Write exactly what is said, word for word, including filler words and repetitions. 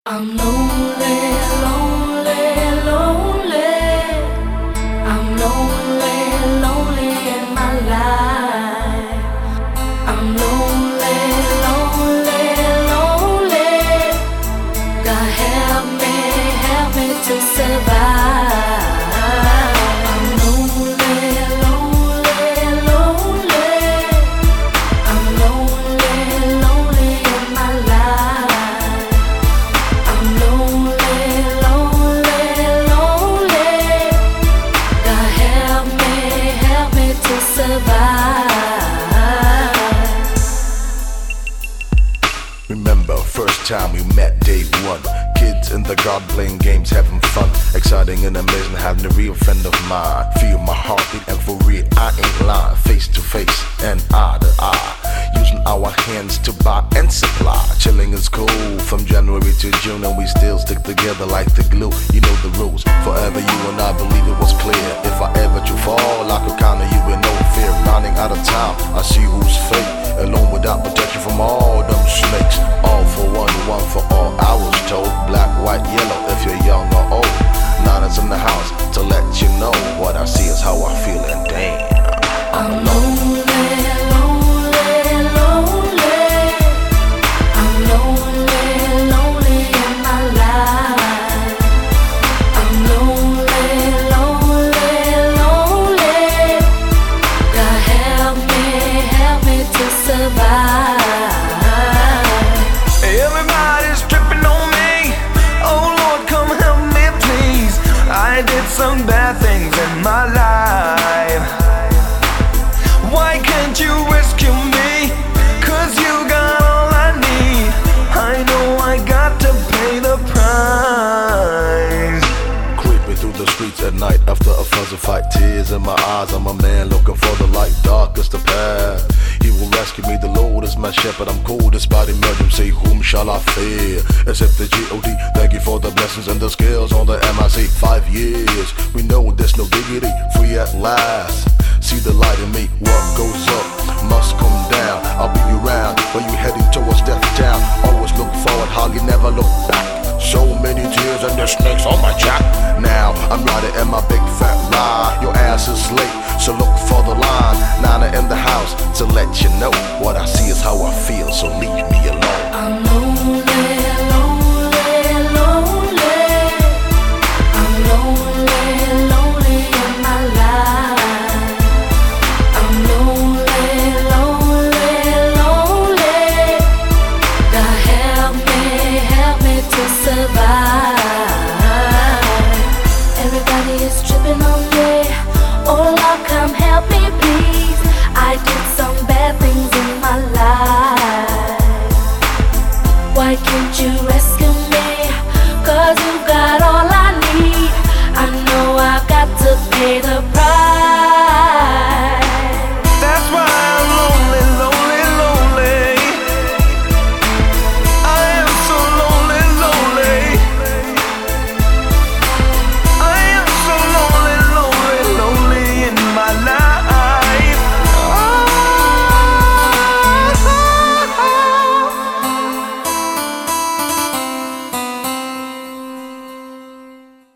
I'm lonely, lonely, lonely. I'm lonely, lonely in my life. I'm lonely, lonely, lonely. God help me, help me to survive. I'm lonely, lonely, lonely. I'm lonely, lonely in my life. I'm lonely, lonely, lonely. God help me, help me to survive. Remember, first time we met, day one. Kids in the garden playing games, having fun. Exciting and amazing, having a real friend of mine. Feel my heartbeat and for real, I ain't lying. Face to face and eye to eye. Using our hands to buy and supply. Chilling is cool from January to June, and we still stick together like the glue. You know the rules. Forever you and I believe it was clear. If I ever do fall, I could count on you with no fear. Running out of time, I see who's fake. Alone without protection from all them snakes. All for one, one for all. I was told black, white, yellow. If you're young or old, Nana's in the house to let you know what I see is how I feel, and damn, I'm lonely. Everybody's tripping on me. Oh Lord, come help me please. I did some bad things in my life. Why can't you rescue me? Cause you got all I need. I know I got to pay the price. Creeping through the streets at night after a fuzzy fight. Tears in my eyes, I'm a man looking for the light. Darkest the path, He will rescue me. The Lord is my shepherd, I'm cool despite emergency. Whom shall I fear except the G O D? Thank you for the blessings and the skills on the M I C. Five years, we know there's no diggity. Free at last, see the light in me. What goes up must come down. I'll be around when you heading towards death town. Always look forward, hardly never look back. So many tears and the snakes on my jack. Now I'm riding in my big fat ride. Your ass is late, so look for the line. Nana in the house to let you know what I see is how I feel, so leave me alone. I'm lonely, lonely, lonely. I'm lonely, lonely in my life. I'm lonely, lonely, lonely. God help me, help me to survive.